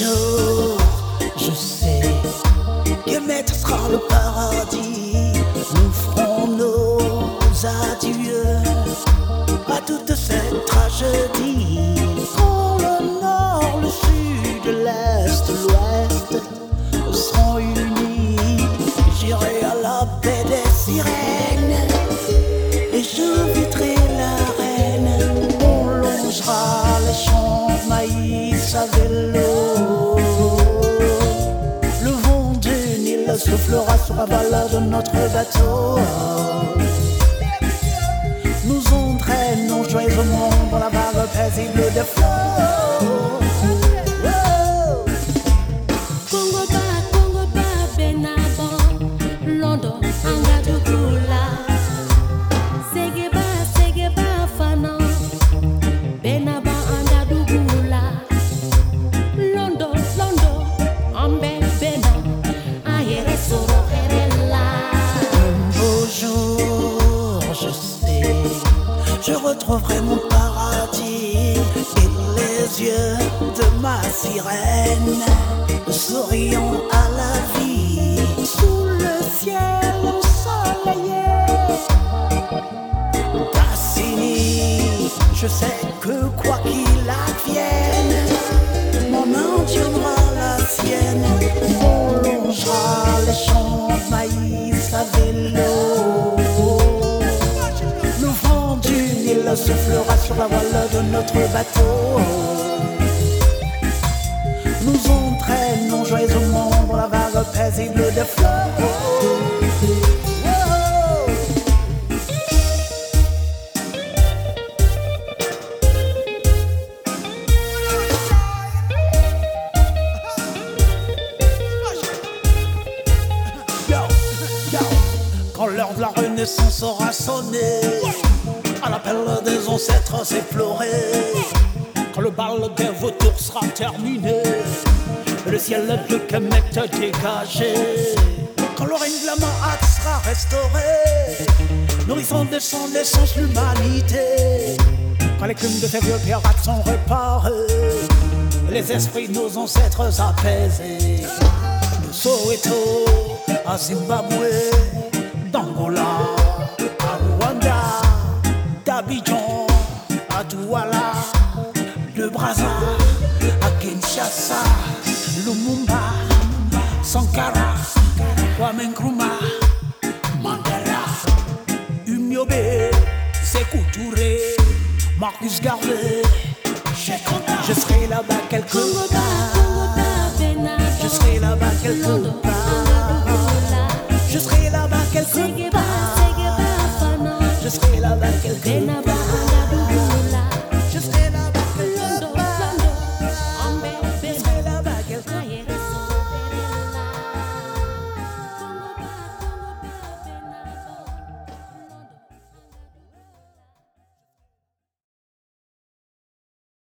jour, je sais que maître sera le paradis. Nous ferons nos adieux à toute cette tragédie. Quand le nord, le sud, l'est, l'ouest seront unis, j'irai à la baie des sirènes et j'inviterai la reine. On longera les champs de maïs à vélo. Le vent du Nil soufflera sur la voile de notre bateau. Nous entraînons joyeusement dans la vague paisible des flots. Congo ba Benabon, London, Angadougoula. Sege ba Fana, Benabon, Angadougoula. London, Ambe Bena, Ayere Soro Erela. Un beau jour, je sais, je retrouverai mon paradis et les yeux de ma sirène souriant à la vie sous le ciel ensoleillé. Cassini, je sais que quoi qu'il advienne, mon main tiendra la sienne. On longera les champs de maïs à vélo. Le vent du Nil soufflera sur la voile de notre bateau. Nous entraînons joyeusement dans la vague paisible des flots. Quand l'heure de la renaissance aura sonné, à l'appel des ancêtres s'effleurer, quand le bal des vautours sera terminé, le ciel de Kemet dégagé, quand le règne de la Mahat sera restauré, nourrissant des sangs d'essence l'humanité, quand les crimes de ces vieux pirates sont réparés, les esprits de nos ancêtres apaisés, de Soweto à Zimbabwe, d'Angola à Rwanda, d'Abidjan à Douala, de Brazza à Kinshasa, Lumumba, Sankara, Kwame Nkrumah, Mandela, Umyobe, Sékou Touré, Marcus Garvey, je serai là-bas quelque part. Je serai là-bas quelque part. Je serai là-bas quelque part. Je serai là-bas quelque part.